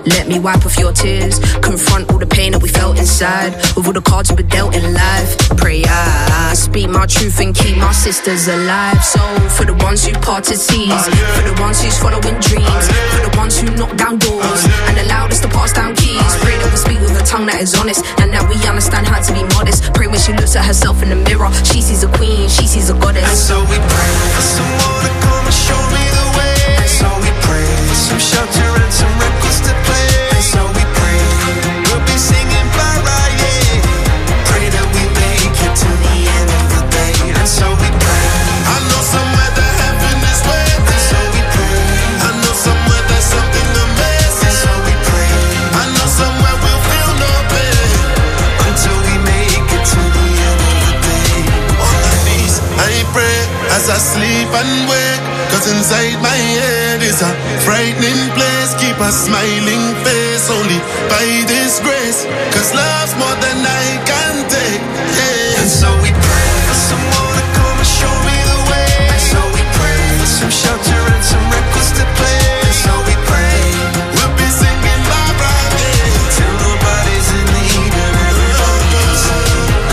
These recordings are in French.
Let me wipe off your tears. Confront all the pain that we felt inside. With all the cards we were dealt in life. Pray I speak my truth and keep my sisters alive. So for the ones who parted seas, for the ones who's following dreams, for the ones who knock down doors and allowed us to pass down keys. Pray that we speak with a tongue that is honest and that we understand how to be modest. Pray when she looks at herself in the mirror, she sees a queen, she sees a goddess. And so we pray for someone to come and show me the way. And so we pray for some shelter and some records to play. And so we pray we'll be singing bye-bye, yeah. Pray that we make it to the end of the day. And so we pray. I know somewhere that heaven is waiting. And so we pray. I know somewhere there's something amazing. And so we pray. I know somewhere we'll feel no pain until we make it to the end of the day. On my knees, I pray as I sleep and wake. Cause inside my head is a frightening place. Keep a smiling face only by this grace. Cause love's more than I can take, yeah. And so we pray for someone to come and show me the way. And so we pray for some shelter and some records to play. And so we pray we'll be singing bye-bye, yeah, till nobody's in need and everybody can sing.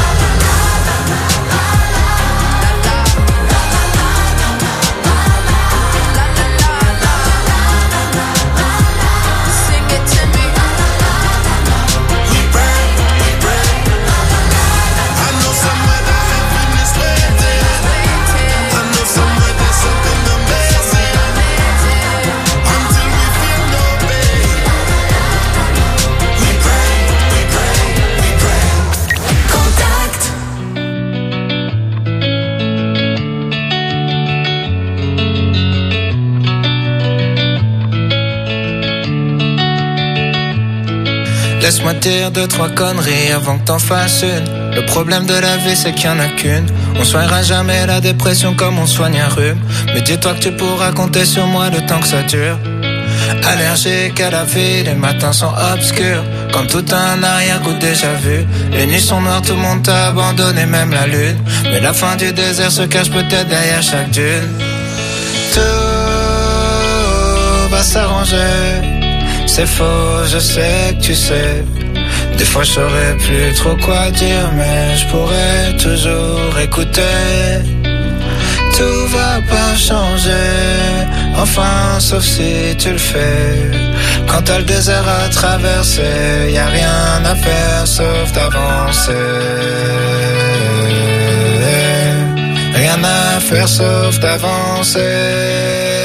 Laisse-moi dire 2-3 conneries avant que t'en fasses une. Le problème de la vie c'est qu'il y en a qu'une. On soignera jamais la dépression comme on soigne un rhume. Mais dis-toi que tu pourras compter sur moi le temps que ça dure. Allergique à la vie, les matins sont obscurs. Comme tout un arrière-goût déjà vu. Les nuits sont noires, tout le monde t'a abandonné, même la lune. Mais la fin du désert se cache peut-être derrière chaque dune. Tout va s'arranger. C'est faux, je sais que tu sais. Des fois je saurais plus trop quoi dire, mais je pourrais toujours écouter. Tout va pas changer, enfin sauf si tu le fais. Quand t'as le désert à traverser, y a rien à faire sauf d'avancer. Rien à faire sauf d'avancer.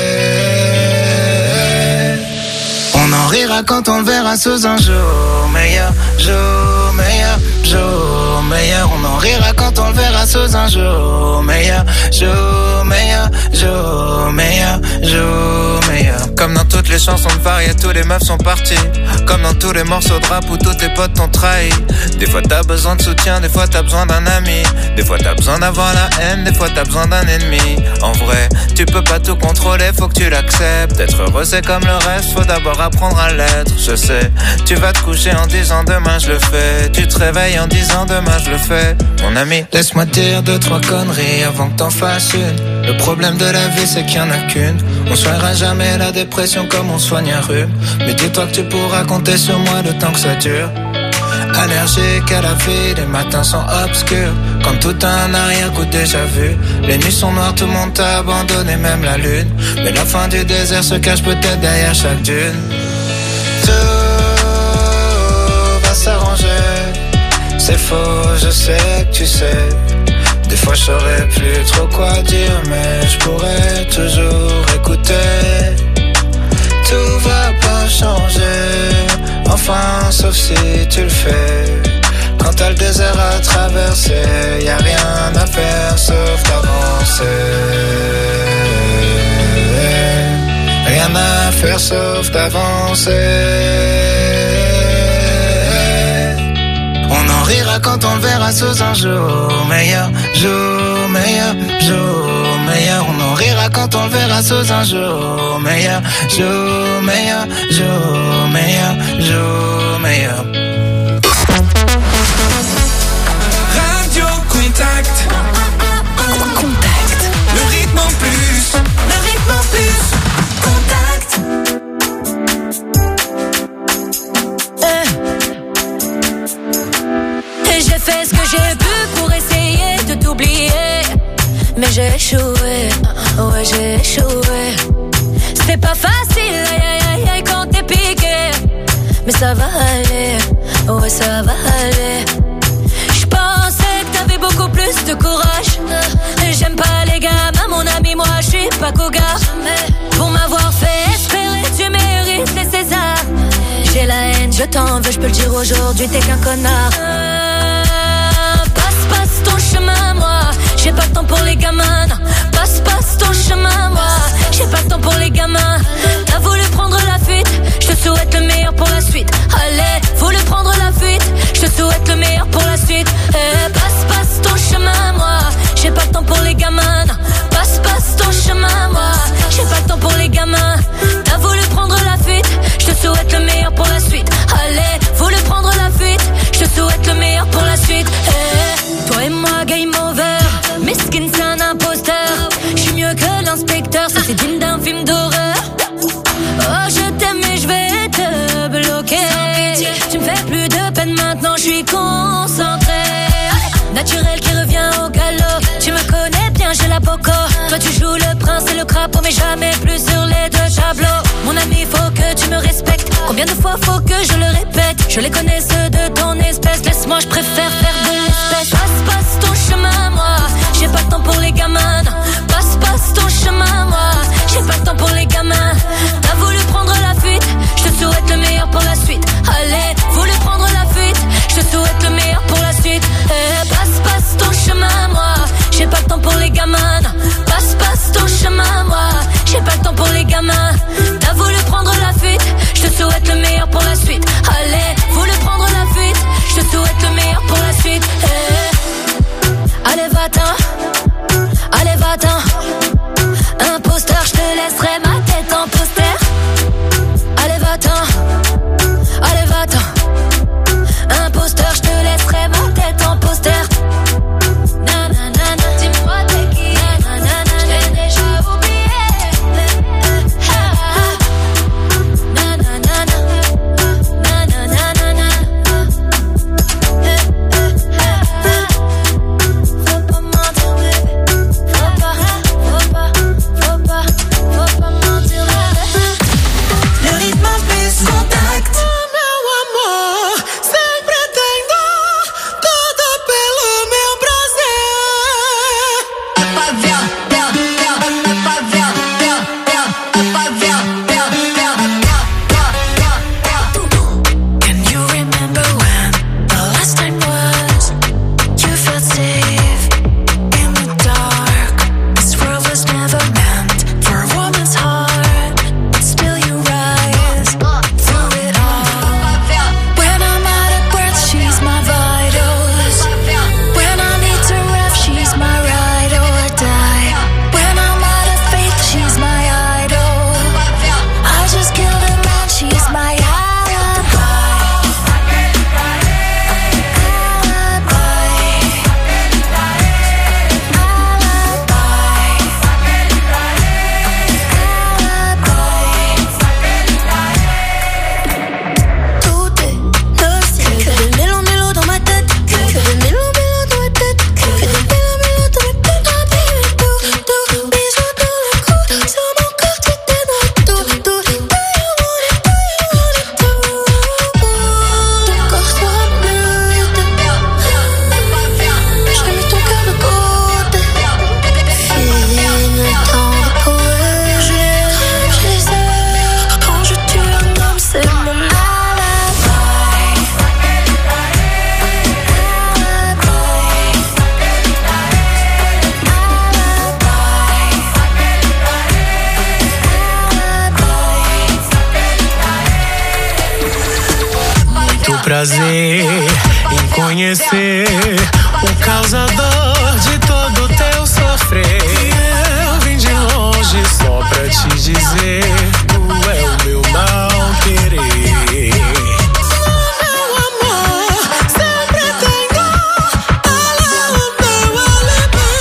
On en rira quand on le verra sous un jour meilleur, jour meilleur, jour meilleur. On en rira quand on le verra sous un jour meilleur, jour meilleur, jour meilleur, jour meilleur. Comme dans toutes les chansons de variété, tous les meufs sont partis. Comme dans tous les morceaux de rap où tous tes potes t'ont trahi. Des fois t'as besoin de soutien, des fois t'as besoin d'un ami. Des fois t'as besoin d'avoir la haine, des fois t'as besoin d'un ennemi. En vrai, tu peux pas tout contrôler, faut que tu l'acceptes. Être heureux c'est comme le reste, faut d'abord apprendre à l'être. Je sais, tu vas te coucher en disant demain je le fais. Tu te réveilles en disant demain je le fais. Mon ami, laisse-moi te dire 2-3 conneries avant que t'en fasses une. Le problème de la vie c'est qu'il y en a qu'une. On soignera jamais la dépression comme on soigne un rhume. Mais dis-toi que tu pourras compter sur moi le temps que ça dure. Allergique à la vie, les matins sont obscurs. Comme tout un arrière-goût déjà vu. Les nuits sont noires, tout le monde t'a abandonné, même la lune. Mais la fin du désert se cache peut-être derrière chaque dune. Tout va s'arranger. C'est faux, je sais que tu sais. Des fois je saurais plus trop quoi dire, mais je pourrais toujours écouter. Tout va pas changer, enfin sauf si tu le fais. Quand t'as le désert à traverser, y a rien à faire sauf d'avancer. Rien à faire sauf d'avancer. On en rira quand on le verra sous un jour meilleur, jour meilleur, jour meilleur. On en rira quand on le verra sous un jour meilleur, jour meilleur, jour meilleur, jour meilleur. Radio Contact. Contact. Le rythme en plus. Le rythme en plus. Contact. fait ce que j'ai pu pour essayer de t'oublier. Mais j'ai échoué, ouais j'ai échoué. C'est pas facile, aïe aïe aïe aïe quand t'es piqué. Mais ça va aller, ouais ça va aller. J'pensais que t'avais beaucoup plus de courage. J'aime pas les gamins, mon ami, moi j'suis pas cougar. Pour m'avoir fait espérer, tu mérites les Césars. J'ai la haine, je t'en veux, j'peux le dire aujourd'hui, t'es qu'un connard. Passe ton chemin, moi. J'ai pas le temps pour les gamins, non. Passe ton chemin, moi. J'ai pas le temps pour les gamins. T'as voulu prendre la fuite, je te souhaite le meilleur pour la suite. Allez, voulu prendre la fuite, je te souhaite le meilleur pour la suite. Passe ton chemin, moi. J'ai pas le temps pour les gamins, non. Passe ton chemin, moi. J'ai pas le temps pour les gamins. T'as voulu prendre la fuite, je te souhaite le meilleur pour la suite. Allez, voulu prendre la fuite, je te souhaite le meilleur pour la suite. Toi et moi, game over. Miskin, c'est un imposteur. J'suis mieux que l'inspecteur, ça c'est digne d'un film d'horreur. Oh, je t'aime mais je vais te bloquer. Tu me fais plus de peine maintenant, je suis concentré. Naturel qui revient au galop. Tu me connais bien, j'ai la boco. Toi tu joues le prince et le crapaud, mais jamais plus sur les deux tableaux. Mon ami, faut que tu me respectes. Combien de fois faut que je le répète? Je les connais ceux de ton espèce. Laisse-moi, je préfère faire de l'espèce. Passe ton chemin, moi. J'ai pas le temps pour les gamins. Passe ton chemin, moi. J'ai pas le temps pour les gamins. T'as voulu prendre la fuite, je te souhaite le meilleur pour la suite. Allez, voulu prendre la fuite, je te souhaite le meilleur pour la suite. Passe ton chemin, moi. J'ai pas le temps pour les gamins. Passe ton chemin, moi. J'ai pas le temps pour les gamins. T'as voulu prendre la fuite, je te souhaite le meilleur pour la suite. Allez, voulu prendre la fuite, je te souhaite le meilleur pour la suite. Allez va-t'en, allez va-t'en. Imposteur, je te laisserai ma tête en poster. Allez va-t'en, allez va-t'en. Imposteur, je te laisserai ma tête en poster. Nanana, dis-moi t'es qui. Nanana, je l'ai déjà oublié. Nanana, nanana. Faut pas mentir, bébé. Faut pas mentir, bébé. Le rythme plus contact. Prazer em conhecer o causador de todo teu sofrer. Eu vim de longe só pra te dizer, tu é o meu mal querer. Meu amor, sempre tenho ela o meu alibi.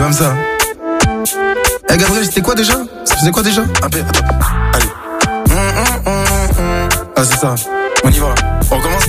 comme ça. Eh Gabriel, c'était quoi déjà? Ça faisait quoi déjà? Un peu, attends, allez. Ah c'est ça, on y va, on recommence.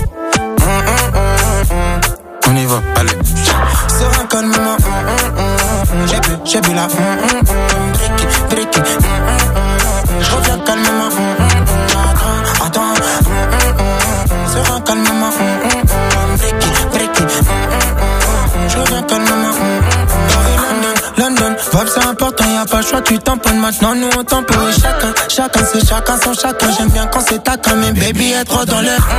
On y va, allez. Serein calmement, j'ai bu la brique, je reviens calmement, attends, serein calmement, brique, je reviens calmement. London, vibe c'est important, y'a pas le choix, tu tamponnes maintenant, nous on tamponne. Chacun c'est chacun son chacun, j'aime bien quand c'est taquin, mais baby est trop dans l'air.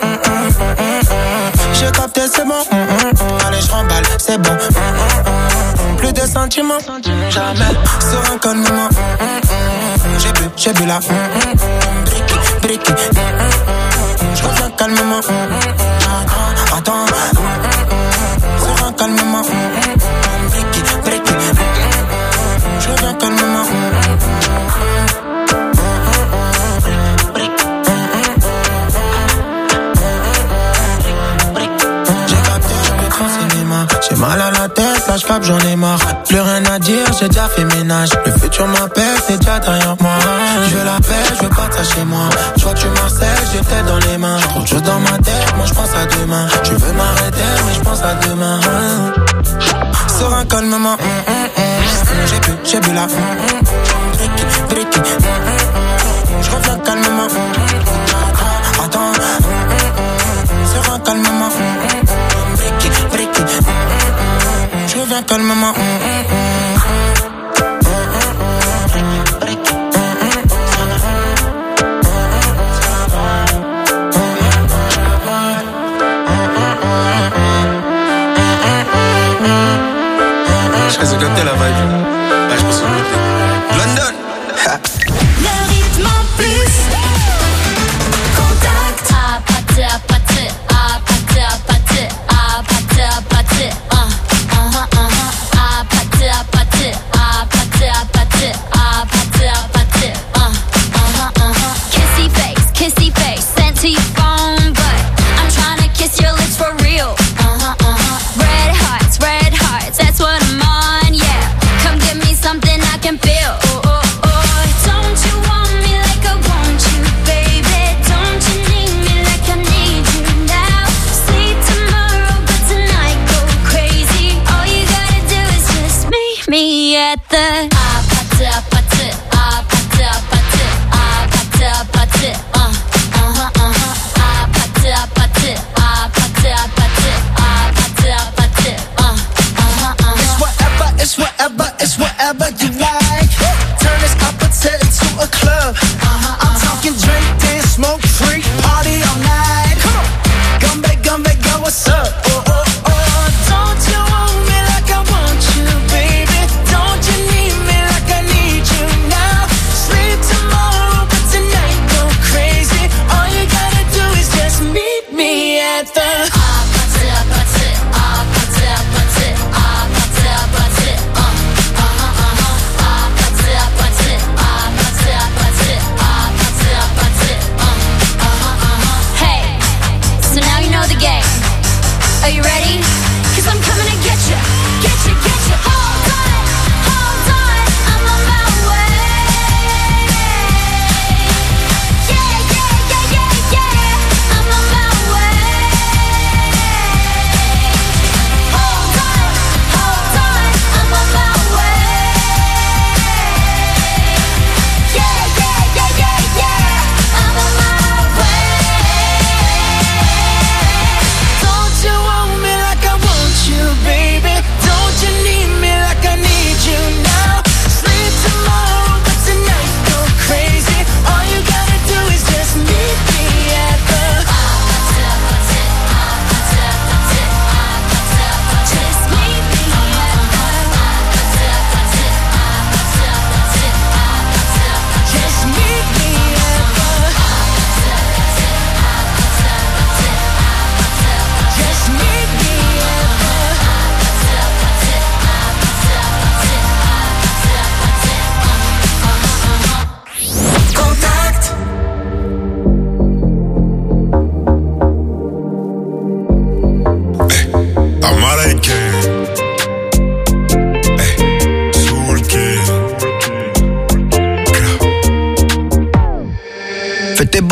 J'ai capté, c'est bon. Allez, je remballe, c'est bon. Plus de sentiments, jamais. Serein calmement. J'ai bu la brique. Je reviens calmement. Attends. Serein calmement. Brique. Je reviens calmement. J'ai mal à la tête, là j'capte, j'en ai marre. Plus rien à dire, j'ai déjà fait ménage. Le futur m'appelle, c'est déjà derrière moi. Je veux la paix, je veux partir chez moi. Je vois que tu m'harcèles, j'ai tête dans les mains. Trop de choses dans ma tête, moi j'pense à demain. Tu veux m'arrêter, mais j'pense à demain. Serein calmement, j'ai bu la brique. Je reviens calmement. Attends, serein calmement. Brique. Je reviens calmement. Je pense que capté la vibe. Là, je pense que London. Le rythme en plus. Contact. Kissy face, sent to your phone, but I'm trying to kiss your lips for real. Red hearts, that's what I'm on, yeah. Come give me something I can feel. Don't you want me like I want you, baby? Don't you need me like I need you now? Sleep tomorrow, but tonight go crazy. All you gotta do is just meet me at the It's whatever you like. Turn this appetite into a club. I'm talking drink, dance, smoke, free, party all night. Come on, come back, girl, what's up? Don't you want me like I want you, baby? Don't you need me like I need you now? Sleep tomorrow, but tonight go crazy. All you gotta do is just meet me at the Are you ready? 'Cause I'm coming to get you. Hold on, I'm on my way. Yeah, I'm on my way. Hold on, I'm on my way. Yeah, I'm on my way. Don't you want me like I want you, baby? Don't you need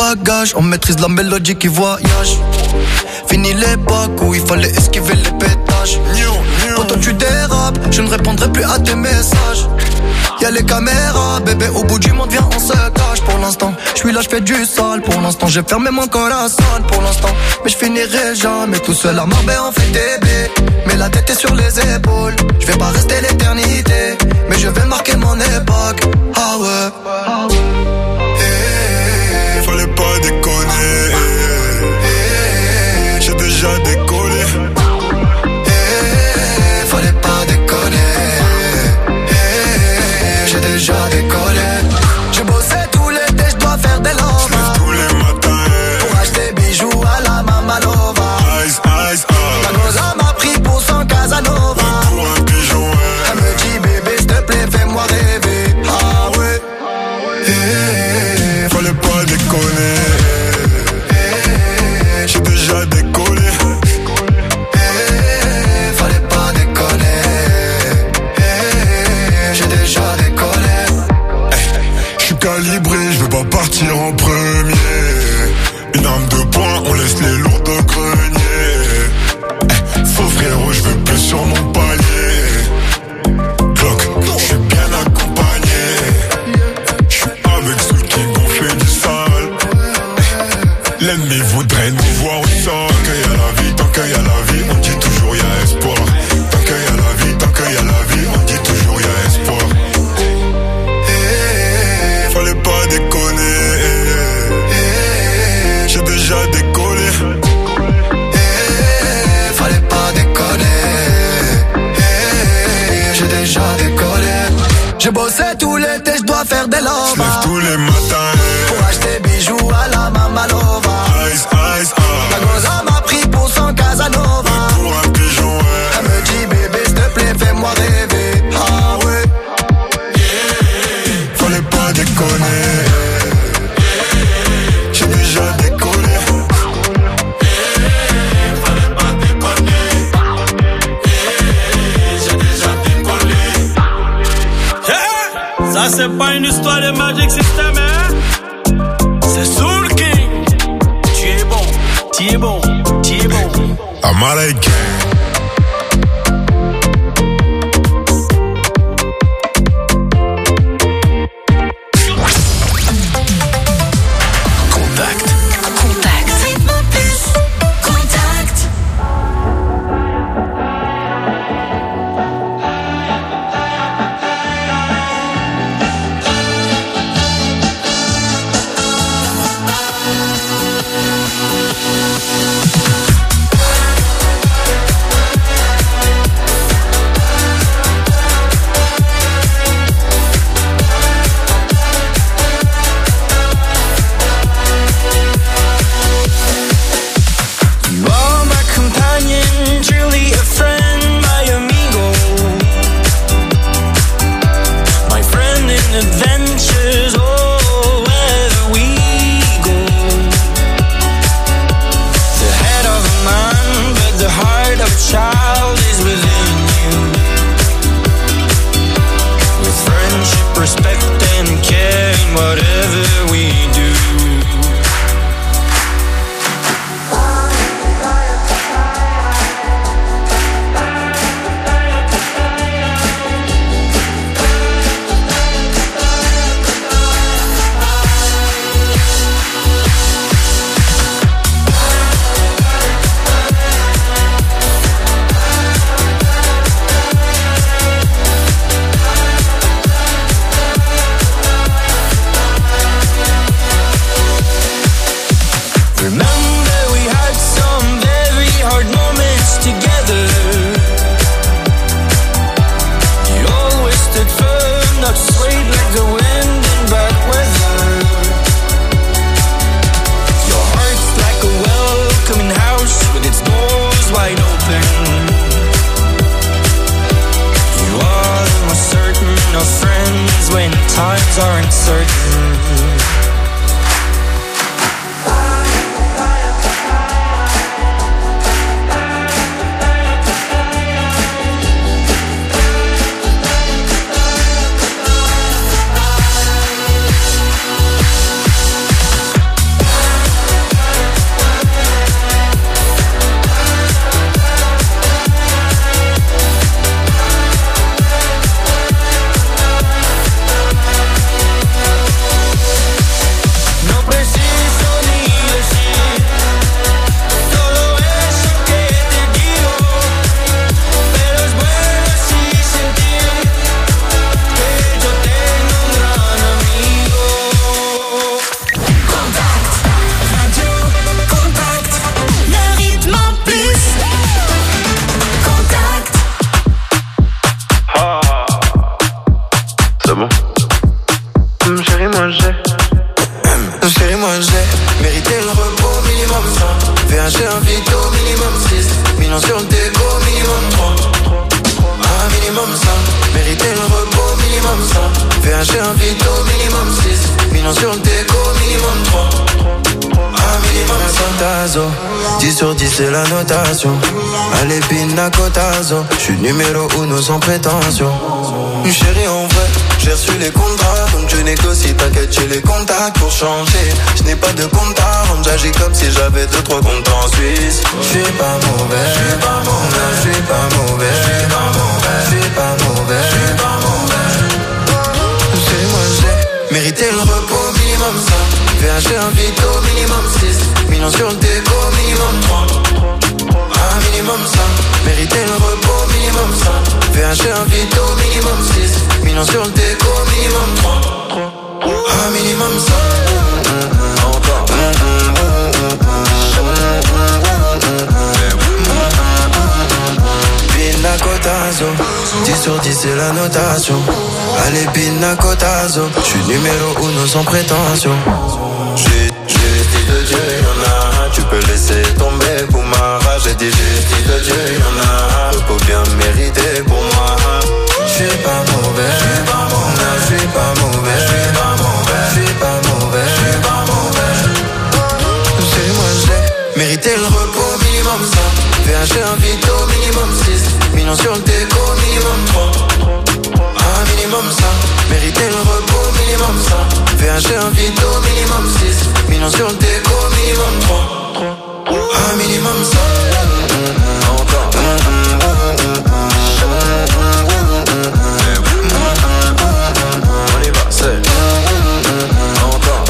bagages, on maîtrise la mélodie qui voyage. Fini l'époque où il fallait esquiver les pétages. Quand tu dérapes, je ne répondrai plus à tes messages. Y'a les caméras, bébé, au bout du monde, viens, on se cache. Pour l'instant, je suis là, je fais du sale. Pour l'instant, j'ai fermé mon corazon. Pour l'instant, mais je finirai jamais tout seul à Marbella, on fait des bébés. Mais la tête est sur les épaules. Je vais pas rester l'éternité, mais je vais marquer mon époque. Ah ouais. Fallait pas déconner. J'ai déjà décollé. Fallait pas déconner. J'ai déjà décollé. J'ai bossé tout l'été, je dois faire des lovas. J'lève tous les matins pour acheter bijoux à la Mamalova. Ice, ice, La goza m'a pris pour son Casanova. pour un pigeon, Elle me dit bébé s'il te plaît fais-moi rêver. Ah ouais. Fallait pas déconner. J'ai déjà décollé. Fallait pas déconner. J'ai déjà décollé. J'suis calibré, j'veux pas partir en premier. Une arme de poing, on laisse les lourds de grenier. Faux frérot, j'veux plus sur mon palier. Clock, j'suis bien accompagné. J'suis avec ceux qui m'ont fait du sale. L'ennemi voudrait nous voir au sol. Tant qu'il y a la vie, tant qu'il y a la vie, on dit toujours y'a espoir. Tant qu'il y a la vie, tant qu'il y a la vie, on dit toujours y'a espoir. Fallait pas déconner. J'ai déjà décollé. Fallait pas déconner. J'ai déjà décollé. J'ai bossé tout l'été, je dois faire des lovas. J'lève tous les matins pour acheter bijoux à la Mamalova. Ice, ice, La goza m'a pris pour son Casanova. pour un pigeon, Elle me dit bébé s'il te plaît fais-moi rêver. Ah ouais. Fallait pas déconner. J'ai déjà décollé. Fallait pas déconner. J'ai déjà décollé. Ça c'est pas une histoire de Magic System, hein? C'est Soul King. Tu es bon, tu es bon, tu es bon. Amalek. Contact. Rythme plus. Contact. cotazo. 10 sur 10 c'est la notation. Allez pina cotazo. J'suis numéro 1 sans prétention. Chérie en vrai, j'ai reçu les contrats. Donc je négocie, t'inquiète j'ai les contacts pour changer. Je n'ai pas de compte à rendre, j'agis comme si j'avais 2-3 comptes en Suisse. J'suis pas mauvais, j'suis pas mauvais, j'suis pas mauvais, j'suis pas mauvais, j'suis pas mauvais, j'suis pas mauvais. C'est moi j'ai mérité le repos minimum ça. VH invite au minimum 6 millions sur le déco minimum 3. Un minimum ça. Mérité le repos minimum ça. VH invite au minimum 6 millions sur le déco minimum 3. Un minimum ça. Encore. Pina cotazo. 10 sur 10 c'est la notation. Allez pina cotazo. J'suis numéro 1 sans prétention. Justice de Dieu, y'en a. Tu peux laisser tomber pour ma rage. J'ai dit justice de Dieu, y'en a. Repos bien mérité pour moi. J'suis pas mauvais, j'suis pas mauvais, j'suis pas mauvais, j'suis pas mauvais, j'suis pas mauvais, j'suis pas mauvais. C'est moi j'ai mérité le repos minimum ça. VH invite au minimum 6 millions sur le déco minimum 3. Un minimum ça. Mérité le repos minimum ça. VH invite au minimum 6 millions sur le déco minimum 3. Un minimum ça. Encore. On y va, c'est encore.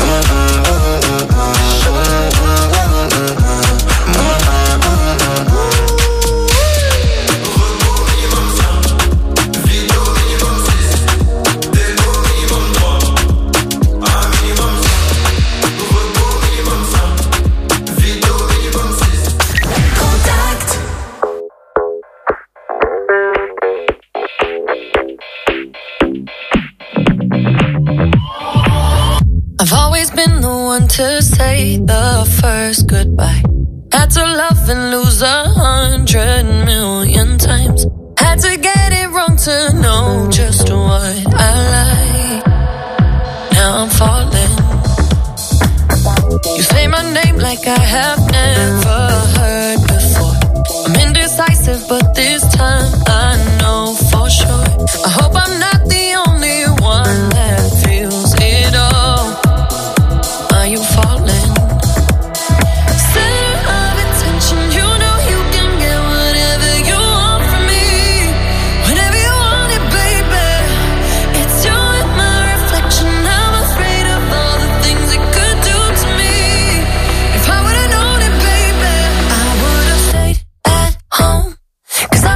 To say the first goodbye. Had to love and lose 100 million times. Had to get it wrong to know just what I like. Now I'm falling. You say my name like I have never heard before. I'm indecisive, but this time I know for sure. I hope I'm not the only one that feels it all. Are you falling? Center of attention, you know you can get whatever you want from me. Whenever you want it, baby. It's you and my reflection. I'm afraid of all the things it could do to me. If I would've known it, baby, I would've stayed at home. 'Cause I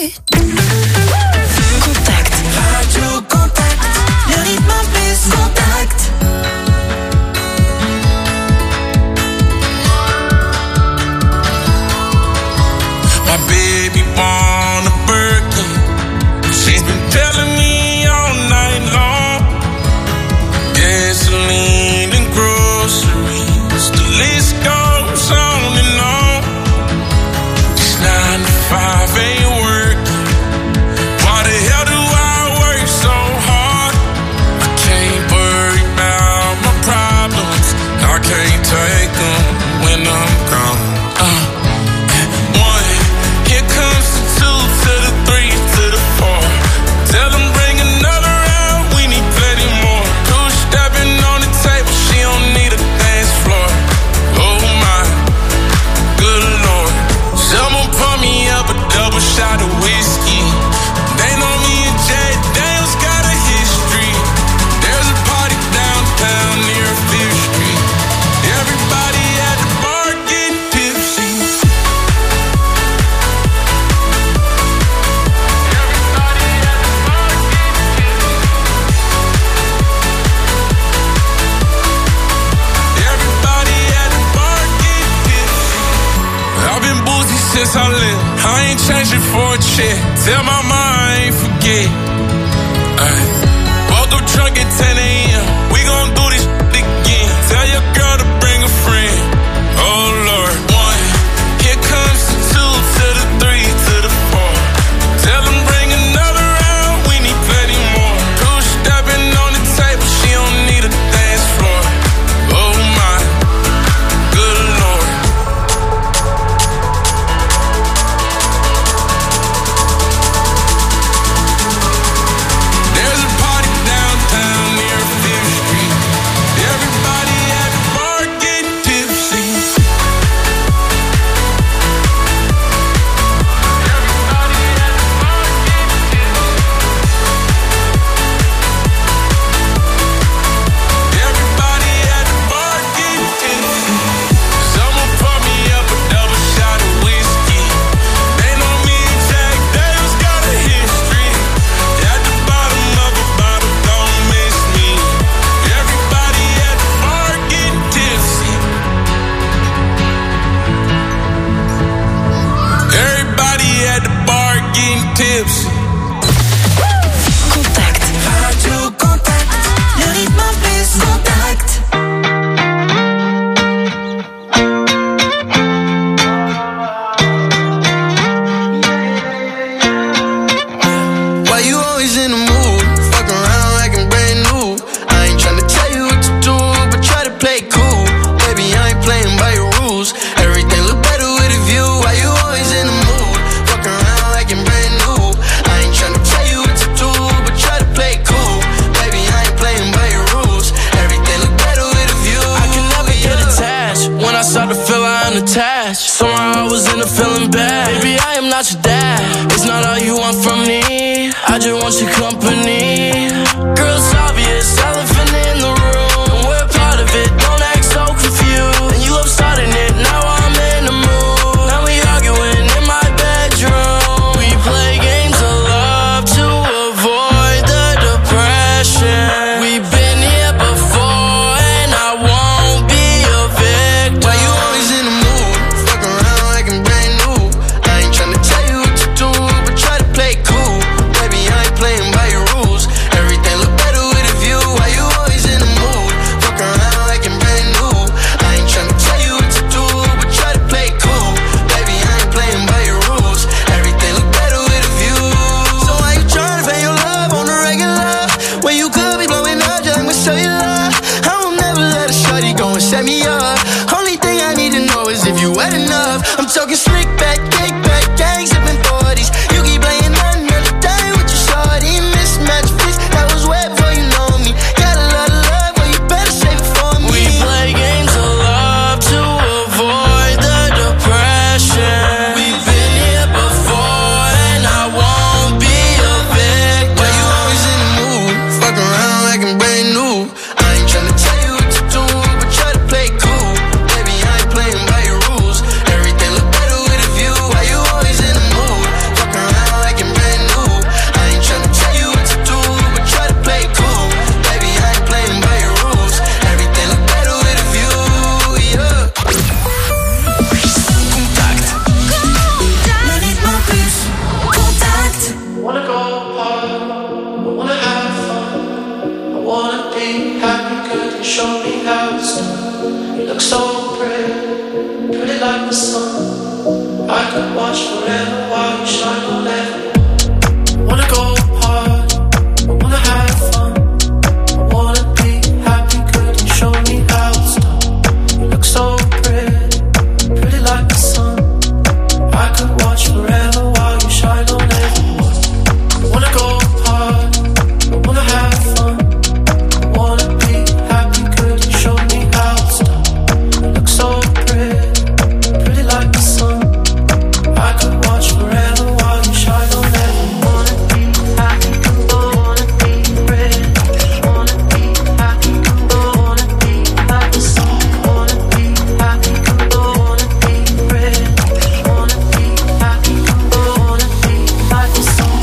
night. Contact. Radio Contact. Le rythme plus Contact. My baby born a Birkin. She's been telling me all night long. Gasoline and groceries, the list goes on and on. This 9 to 5 ain't working. Why the hell do I work so hard? I can't worry about my problems. I can't take them when I'm gone. Here comes the 2 to the 3 to the 4. Tell them bring another round, we need plenty more. 2 stepping on the table, she don't need a dance floor. Oh my, good Lord. Someone pour me up a double shot of whiskey. They know me and Jay Daniels got a history. There's a party downtown near 5th Street. Everybody at the bar getting tipsy. I've been boozy since I left. I ain't changing for a check. Tell my mom I ain't forget. Woke up drunk at 10 a.m. We gon' do this again. Tell your girl to bring a friend. Oh Lord. 1. Here comes the 2 to the 3 to the 4. Tell them bring another round. We need plenty more. 2 stepping on the table. She don't need a dance floor. Oh my, good Lord. be happy, could you show me how it's done? You look so pretty, pretty like the sun. I could watch forever while you shine on everyone. Wanna go hard, I wanna have fun. I wanna be happy, could you show me how it's done? You look so pretty, pretty like the sun. I could watch forever while you shine on everyone. I wanna go hard, I wanna have fun. I wanna be happy, could you show me how it's done? You look so pretty, pretty like the sun. I could watch forever while you shine on everyone. Wanna be happy, wanna be pretty. Wanna be happy, wanna be like the sun. Wanna be happy, wanna be pretty. Wanna be happy, wanna be like the sun.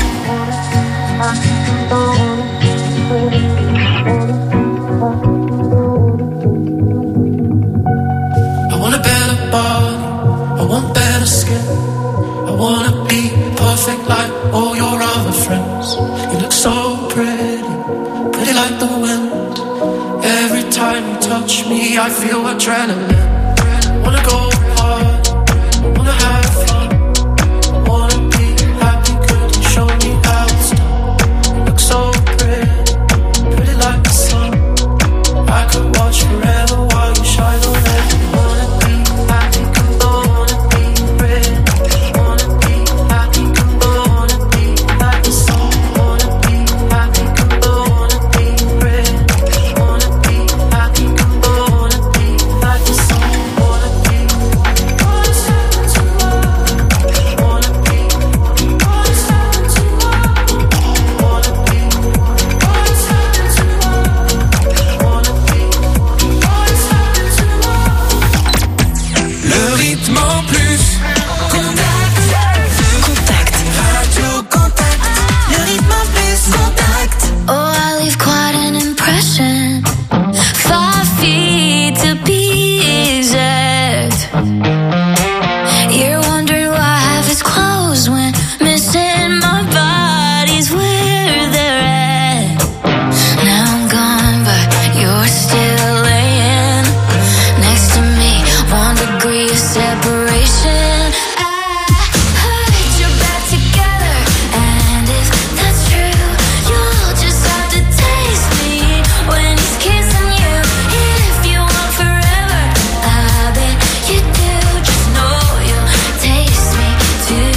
I want a better body, I want better skin. I wanna be perfect like all your other friends. You look so pretty, pretty like the wind. Every time you touch me, I feel adrenaline. I wanna go hard, I wanna have fun. I wanna be happy, could you show me how it's done? You look so pretty, pretty like the sun. I could watch forever while you shine on everyone. Wanna be happy, wanna be pretty. Wanna be happy, wanna be like the sun. Wanna be happy, wanna be pretty. Wanna be happy, wanna be like the sun. Wanna be what's happened to love? Wanna be what's happened to love? Wanna be what's happened to love? Wanna be what's happened to love? Le rythme en plus. Contact. Radio Contact. Le rythme en plus. Contact. Oh, I leave quite an impression. 5 feet to be exact. You're wondering why I have his clothes when missing my body's where they're at. Now I'm gone, but you're still laying next to me. 1 degree of separation. I heard you're back together, and if that's true, you'll just have to taste me when he's kissing you. If you want forever, I bet you do. Just know you'll taste me too.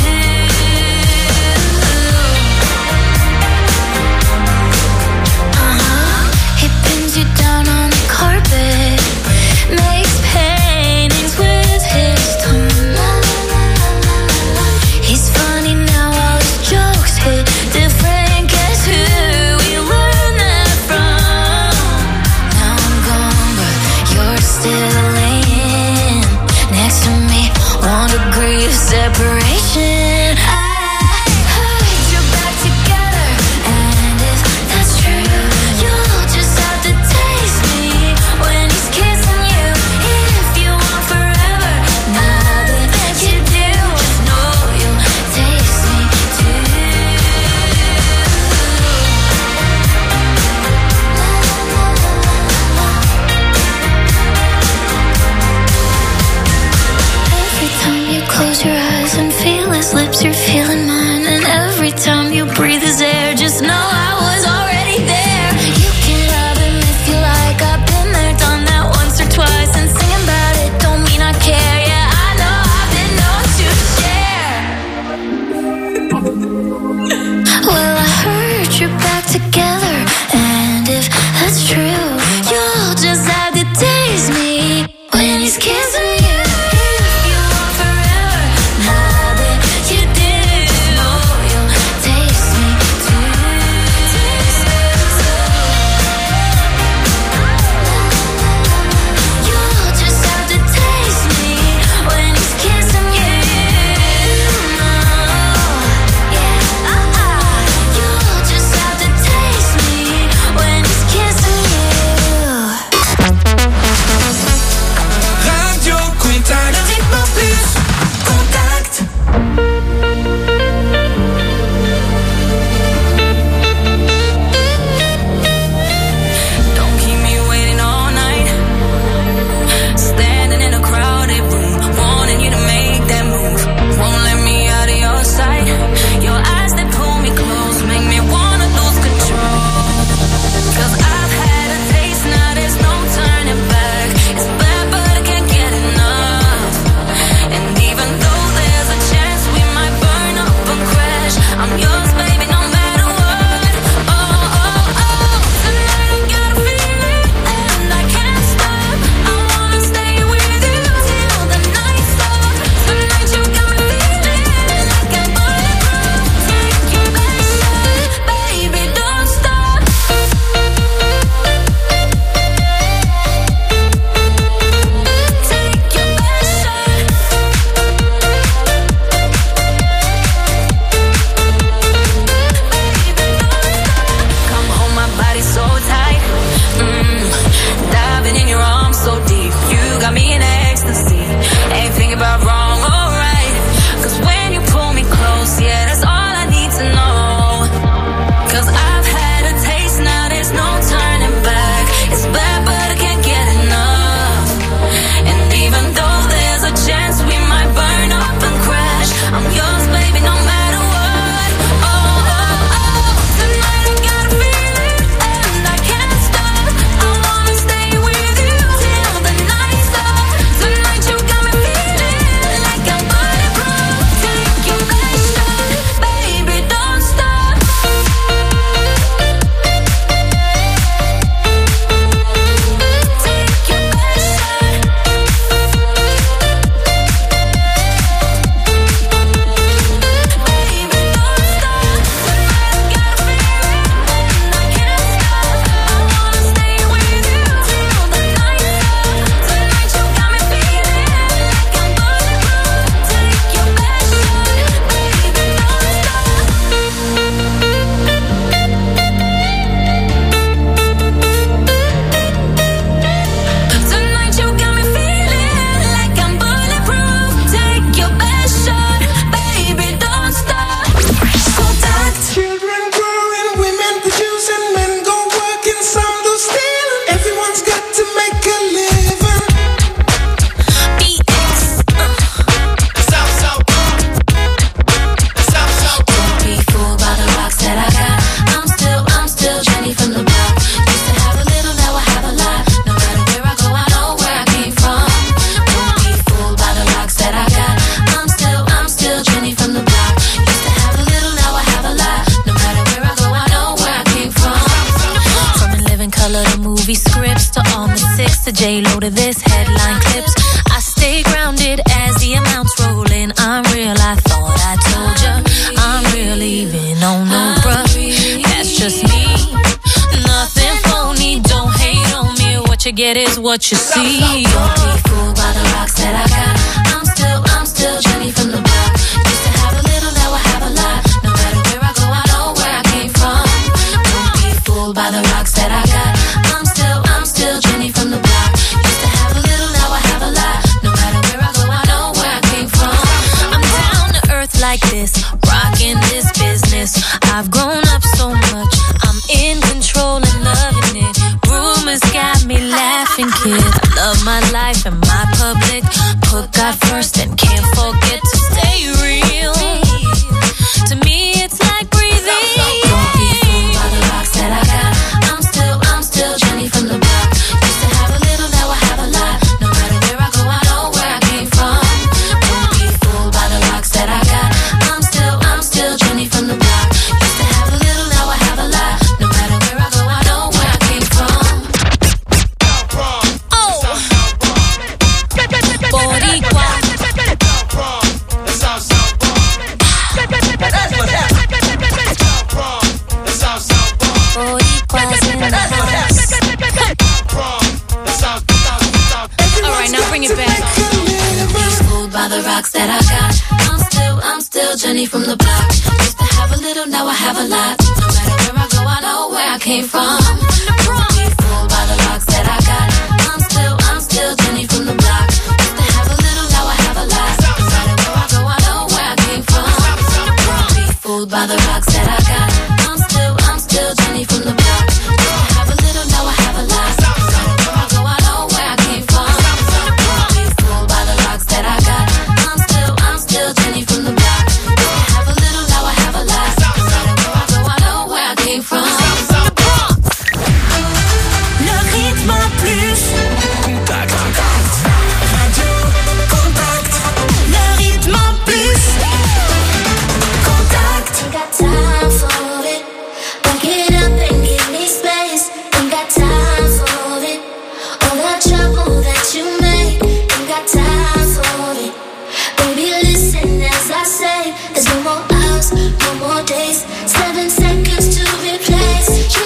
He pins you down on the carpet, makes paintings with his tongue. He's funny now, all his jokes hit different. Guess who we learned that from? Now I'm gone, but you're still laying next to me. 1 degree of separation. I heard you're back together, and if that's true, you'll just have to taste me when he's kissing you. If you want forever, I bet you do. Just know you'll taste me too. Every time you close your eyes and feel his lips, you're feeling mine. And every time you breathe his air, just know I was already there. You can love him if you like. I've been there, done that once or twice. And singing about it don't mean I care. Yeah, I know I've been known to share. Well, I heard you're back together, and if that's true, you'll just have to taste me when he's kissing you. If you want forever, I bet you do. Know you'll taste me too. You'll just have to taste me when he's kissing you. Yeah, you'll just have to taste me when he's kissing you. to movie scripts, to all my six, to J-Lo, to this headline clips. I stay grounded as the amounts roll in. I'm real, I thought I told ya. I'm real, even on no bruh. That's just me. Nothing phony, don't hate on me. What you get is what you see. Don't be fooled by the rocks that I got. I'm still Jenny from the block. Used to have a little, now I have a lot. No matter where I go, I know where I came from. Don't be fooled by the rocks that I got. I'm still Jenny from the block. Used to have a little, now I have a lot. No matter where I go, I know where I came from. I'm down to earth like this, rocking this business. I've grown up so much, I'm in control and loving it. Rumors got me laughing, kid. I love my life and my public. Put God first and can't forget to stay real. To me, it's like breathing. Don't be fooled by the rocks that I got. I'm still Jenny from the block. Used to have a little, now I have a lot. No matter where I go, I know where I came from. Don't be fooled by the rocks that I got. I'm still Jenny from the block. Used to have a little, now I have a lot. No matter where I go, I know where I came from. Oh, Boricua. Boricua's in the house. Alright, now bring it back. Fooled by the rocks that I got. I'm still Jenny from the block. Used to have a little, now I have a lot. No matter where I go, I know where I came from. Don't be fooled by the rocks that I got. I'm still Jenny from the block. Used to have a little, now I have a lot. No matter where I go, I know where I came from. Don't be fooled by the rocks that I got. I'm still Jenny from the block. Used to have a little, now I have a lot. No matter where I go, I know where I came from. Don't be fooled by the rocks that I got. I'm still Jenny from the block. Used to have a little, now I have a lot. No matter where I go, I know where I came from. Le rythme plus. Contact. Radio Contact. Le rythme plus. Contact. Ain't got time for it. Back it up and give me space. Ain't got time for it. All the trouble that you make. Ain't got time for it. Baby, listen as I say. There's no more hours, no more days. 7 seconds to replace you.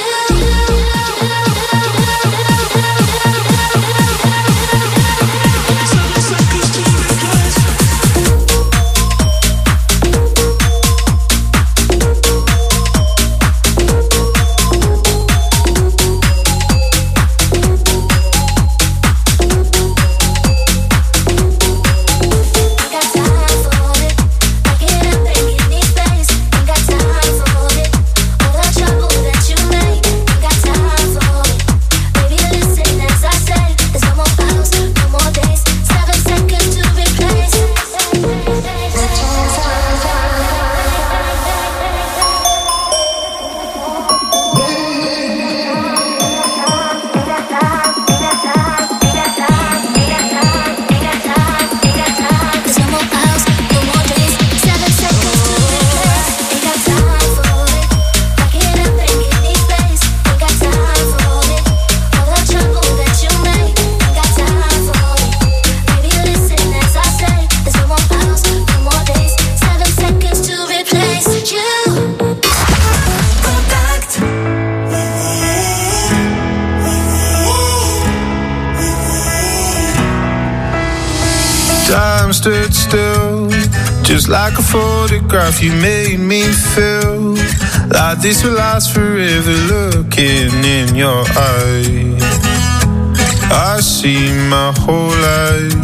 Time stood still, just like a photograph. You made me feel like this will last forever. Looking in your eyes, I see my whole life.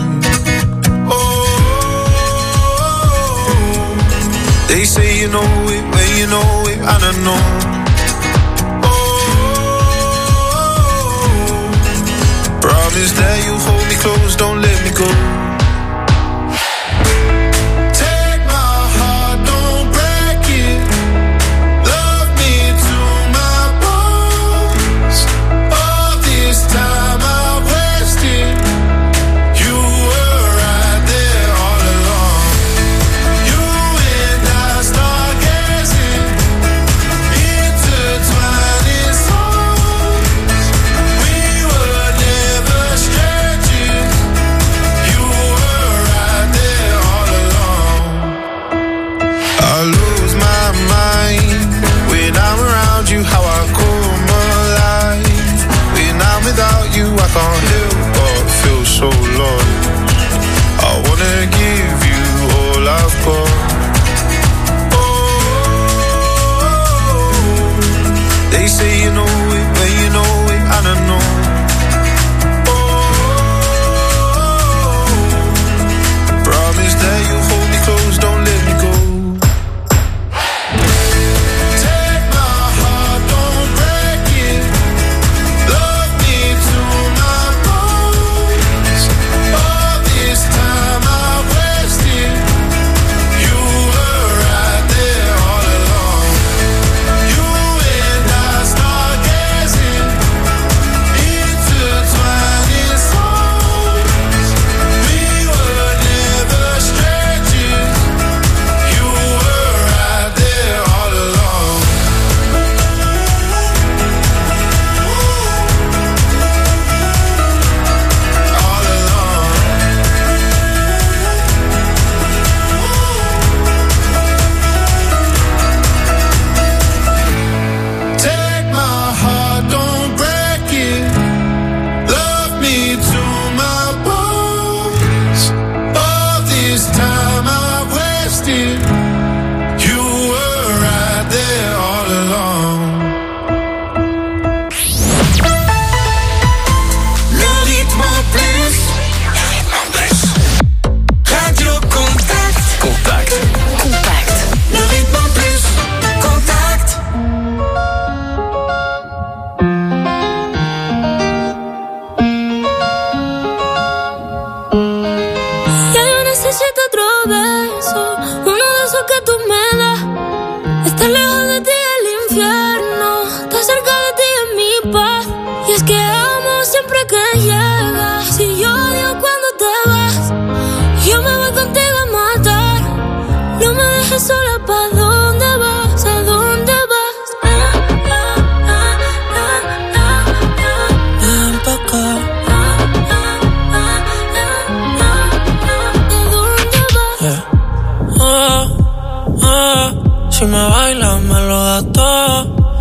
Oh, they say you know it when you know it, and I know. Oh, promise that you'll hold me close, don't let me go. It's I can't help but feel so lost. I wanna give you all I've got. They say you know it, but you know it, and I know. Promise that you'll hold me close, don't let me go. Take my heart, don't break it. Love me to my bones. All this time I wasted. You were right there all along. You and I start gazing, intertwining souls. We were never strangers. You were right there all along. All along. Take my heart, don't break it. Love me to my bones. All this time I wasted. You were right there all along. Le rythme plus. Radio Contact. Contact. Contact. Le rythme plus. Contact. Ya yo necesito otro beso, uno de esos que tú me das. Estar lejos de ti es el infierno, estar cerca de ti es mi paz. Y es que amo siempre que llegas. Si yo odio cuando te vas, yo me voy contigo a matar. No me dejes sola, ¿pa' dónde vas? ¿A dónde vas? Ven pa' acá. Yeah. Si me bailas me lo das todo.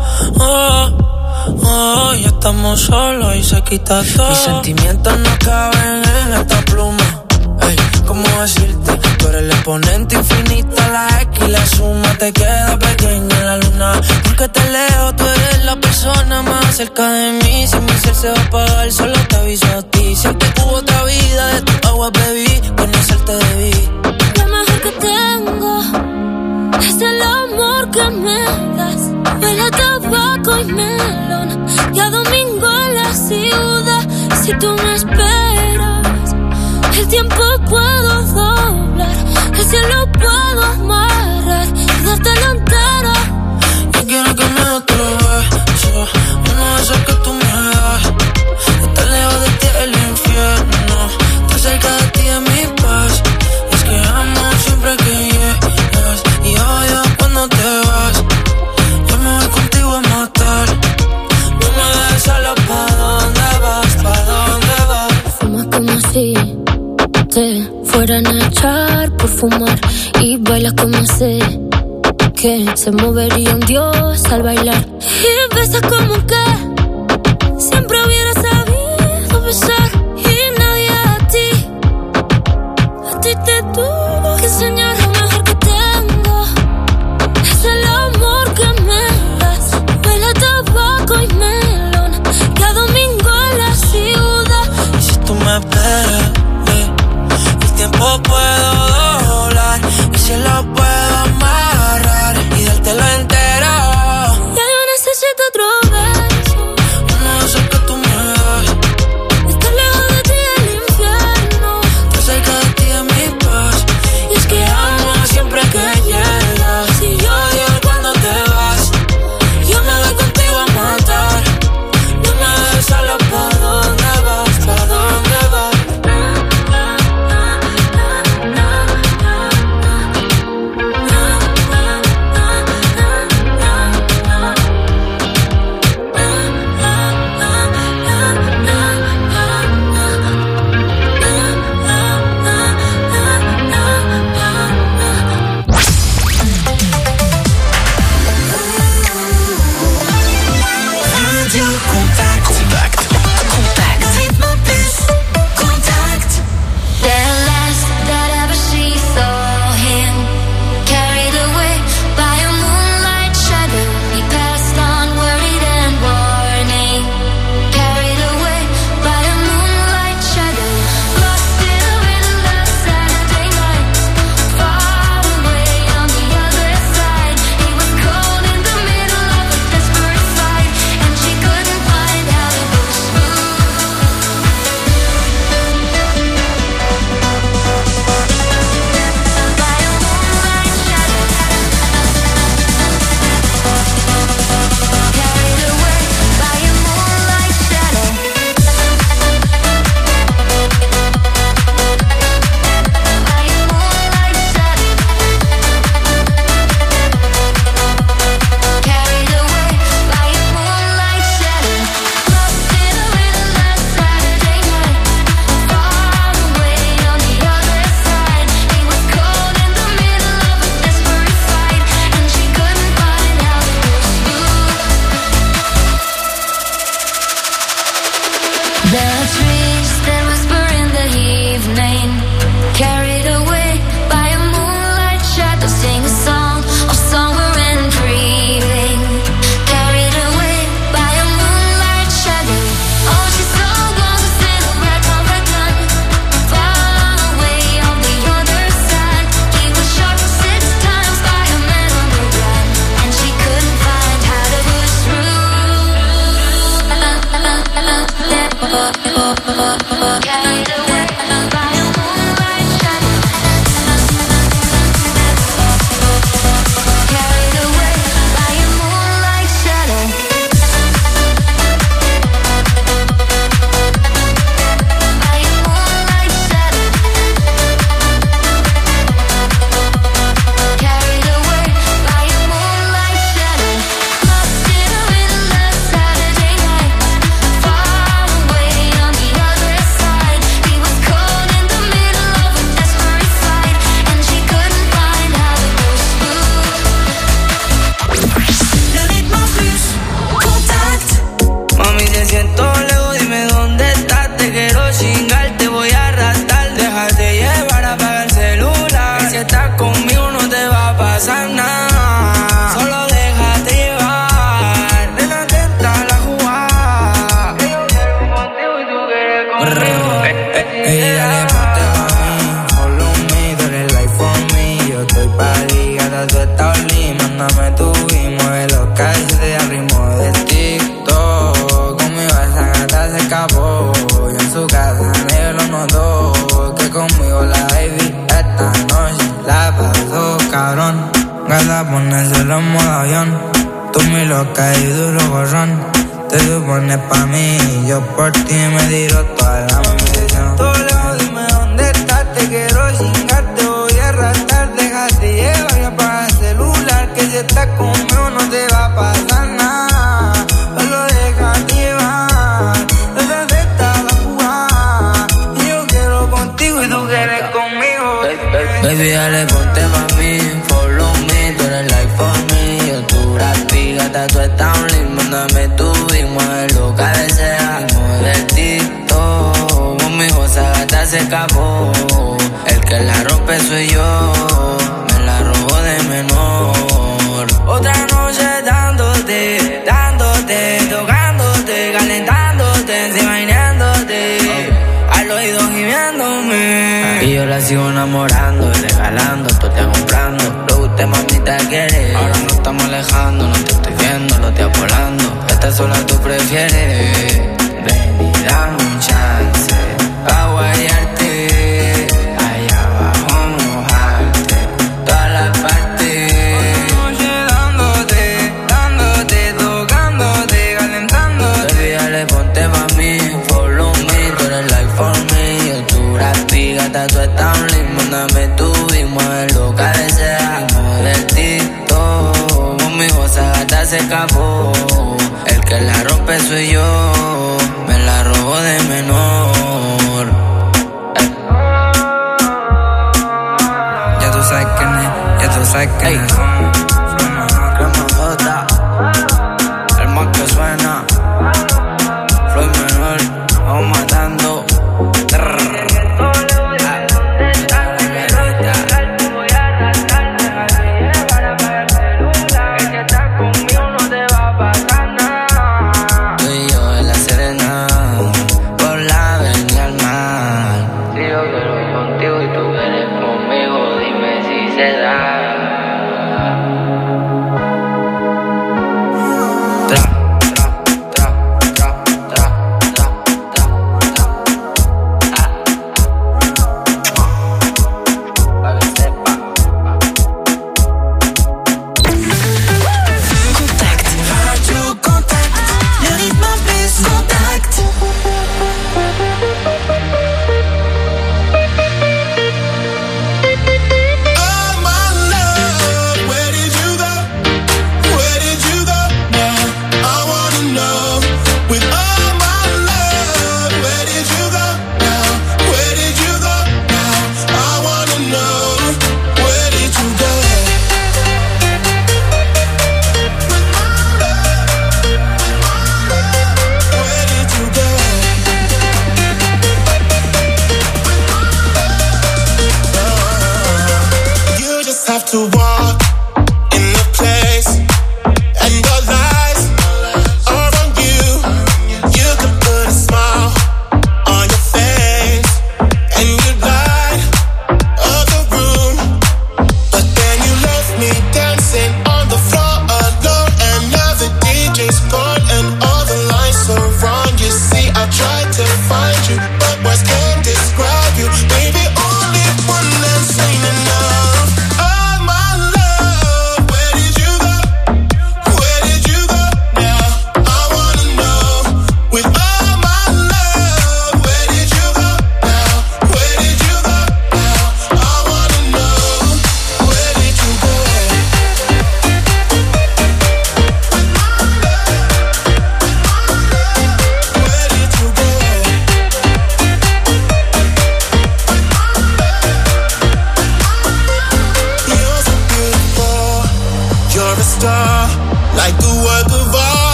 Ya estamos solos y se quita todo. Mis sentimientos no caben en esta pluma. Ey, ¿cómo decirte? Tú eres el exponente infinito, la X y la suma te queda pequeña en la luna. Porque te leo, tú eres la persona más cerca de mí. Si mi ser se va a apagar, solo te aviso a ti. Siente que hubo otra vida, de tu agua bebí, conocerte debí. Lo mejor que tengo es el amor que me das. Huele a tabaco y melón, y a domingo en la ciudad. Si tú me esperas, el tiempo puedo doblar, el cielo puedo amarrar y dártelo entero. Yo quiero que me des otro beso, uno de esos que tú me das. Estar lejos de ti es el infierno, estar cerca de ti es mi paz. Es que amo siempre que llegas y odio cuando te vas. Yo me voy contigo a matar. No me dejes sola, ¿pa' dónde vas? ¿Pa' dónde vas? Fuma como si te fueran a echar por fumar, y bailas como sé que se movería un dios al bailar. Y besas como que siempre hubiera sabido besar. Y nadie a ti te tuvo que enseñar. Lo mejor que tengo es el amor que me das. Huele a tabaco y melón, y a domingo en la ciudad. Y si tú me esperas, el tiempo puedo doblar, el cielo puedo amarrar y dártelo entero. Ya yo necesito otro beso, The trees that whisper in the evening, carried away by a moonlight shadow, sing a song of summer and breathing. Carried away by a moonlight shadow. Oh, she's so gone to sit a red carpet gun, far away on the other side. He was shot 6 times by a man on the run, and she couldn't find how to push through. Carried away by a moonlight shadow. Carried away by a moonlight shadow. By a moonlight shadow. Carried away by a moonlight shadow. Lost in a windless Saturday night, far away on the other side. He was caught in the middle of a desperate fight, and she couldn't find how to push through. Le Rythme Plus, Contact. Mami, te siento lejos, dime dónde estás. Te quiero chingar, te voy a arrastrar. Déjate llevar, apaga el celular. Que si estás conmigo no te va a pasar nada. Solo déjate llevar. Nena, atenta a la jugada. Que yo quiero contigo y tú quieres conmigo. Ey, dale, ponte pa' mí, follow me, tú eres life for me. Yo estoy pa' ligada, tú estás only. Mándame tu y mueve los calles de al ritmo de TikTok. Conmigo esa gata se escapó, yo en su casa negro lo notó. Que conmigo la baby esta noche la pasó cabrón. Gata ponérselo en modo avión, tú muy loca y duro gorrón. Te supones pa' mí, yo por ti me tiro toda la munición. Todo lejos, dime dónde estás, te quiero chingar, te voy a arrastrar. Déjate llevar y apaga el celular, que si estás conmigo no te va a pasar nada. Solo déjate llevar, desde esta la jugada. Y yo quiero contigo y tú quieres conmigo. Baby, dale, ponte pa' mí, follow me, tú eres like for me. Yo tu rapi, gata, tú estás only. Mándame tu y mueve lo que desea. Mueve el TikTok, conmigo esa gata se escapó. El que la rompe soy yo, me la robó de menor. Otra noche dándote, dándote, tocándote, calentándote, enseñándote, al oído gimiéndome. Y yo la sigo enamorando y regalando, tú te comprando. Lo que usted mamita quiere. Ahora nos estamos alejando, no te estoy viendo, lo estoy volando. Esta sola tú prefieres. Ven y dame un chance pa' guayarte, allá abajo mojarte, todas las partes. Noche dándote, dándote, tocándote, calentándote. Baby, dale, ponte pa' mí, follow me, tú eres like for me. Yo tu rapi, gata, tú estás only. Mándame tu y mueve lo que deseas. Mueve el TikTok, conmigo esa gata se escapó. El que la rompe soy yo,